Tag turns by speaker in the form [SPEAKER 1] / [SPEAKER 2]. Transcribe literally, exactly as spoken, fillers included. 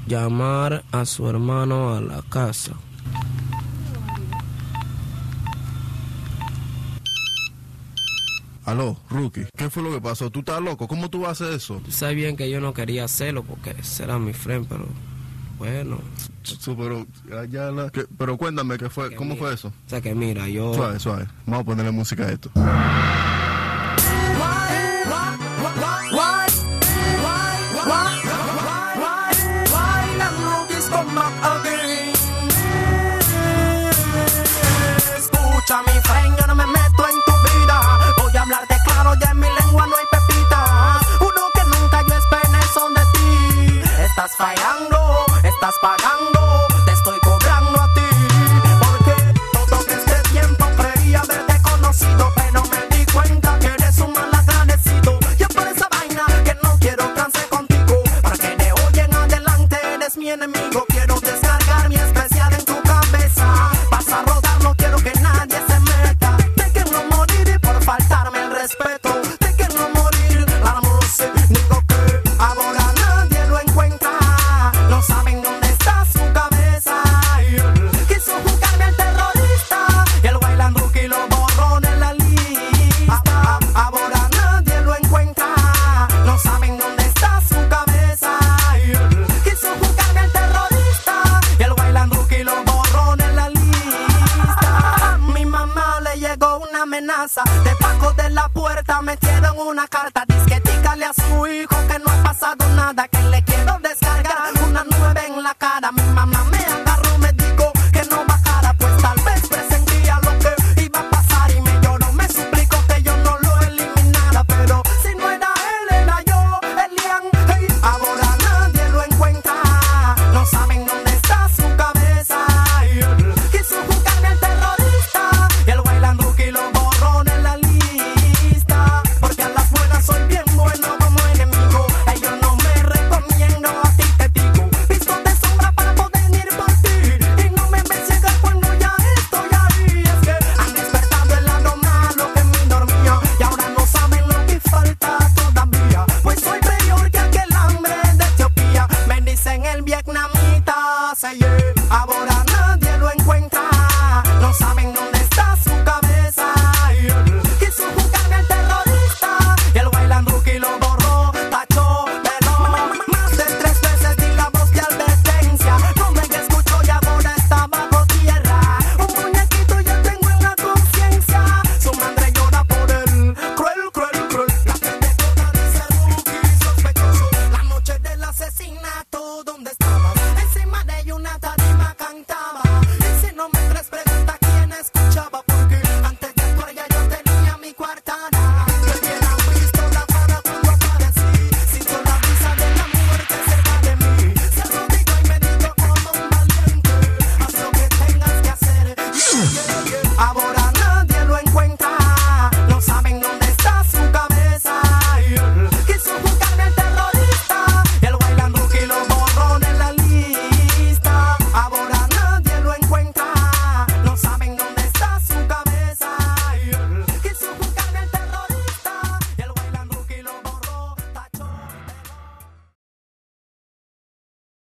[SPEAKER 1] llamar a su hermano a la casa.
[SPEAKER 2] Aló, Rookie, ¿qué fue lo que pasó? ¿Tú estás loco? ¿Cómo tú vas a hacer eso?
[SPEAKER 1] Tú sabes bien que yo no quería hacerlo porque ese era mi friend, pero bueno.
[SPEAKER 2] Eso, pero, ya la, ¿qué? Pero cuéntame, ¿qué fue?
[SPEAKER 1] Que
[SPEAKER 2] ¿Cómo
[SPEAKER 1] mira,
[SPEAKER 2] fue eso?
[SPEAKER 1] O sea que mira, yo...
[SPEAKER 2] Suave, suave. Vamos a ponerle música a esto.
[SPEAKER 3] Escucha mi friend, yo no me meto en tu vida. Voy a hablarte claro, ya en mi lengua no hay pepitas. Uno que nunca yo esperé son de ti. Estás fallado.